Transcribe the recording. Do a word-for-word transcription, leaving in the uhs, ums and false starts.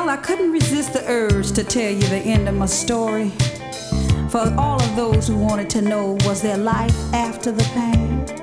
I couldn't resist the urge to tell you the end of my story. For all of those who wanted to know, was there life after the pain?